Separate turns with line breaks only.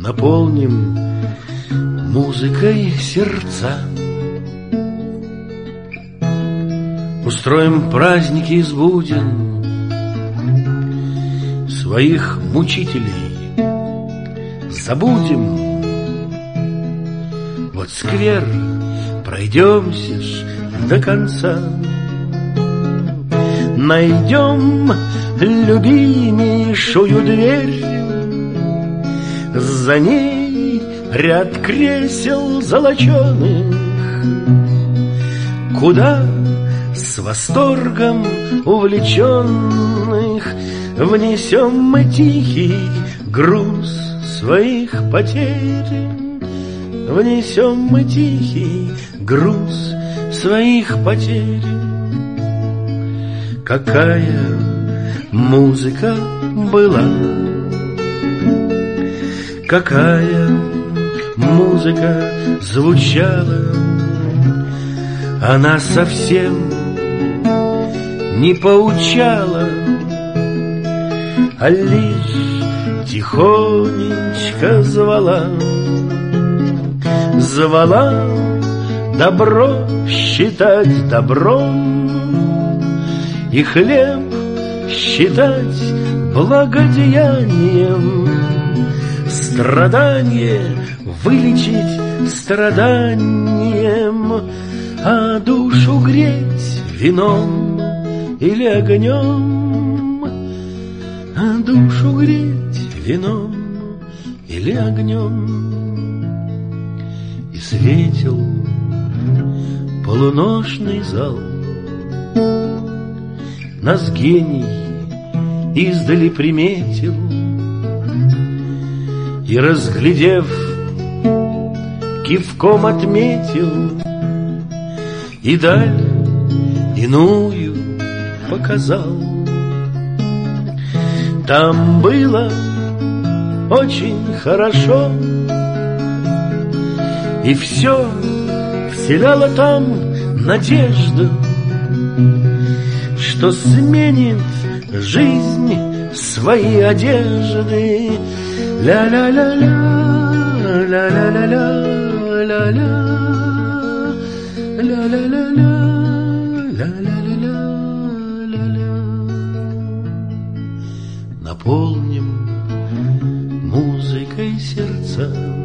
наполним музыкой сердца. Устроим праздники из буден своих мучителей. Забудем вот сквер, пройдемся ж до конца. Найдем любимейшую дверь, за ней ряд кресел золоченых, куда с восторгом увлеченных внесем мы тихий груз своих потерь. Внесем мы тихий груз своих потерь. Какая музыка была, какая музыка звучала, она совсем не поучала, а лишь тихонечко звала. Звала добро считать добром и хлеб считать благодеянием, страдание вылечить страданием, а душу греть вином или огнем, а душу греть вином или огнем. И светил полуношный зал, нас гений издали приметил, и, разглядев, кивком отметил, и даль иную показал. Там было очень хорошо, и все вселяло там надежду, что сменит жизнь свои одежды. Ля-ля-ля-ля, ля-ля-ля-ля, ля-ля, ля-ля-ля-ля, ля-ля-ля-ля, ля-ля. Наполним музыкой сердца.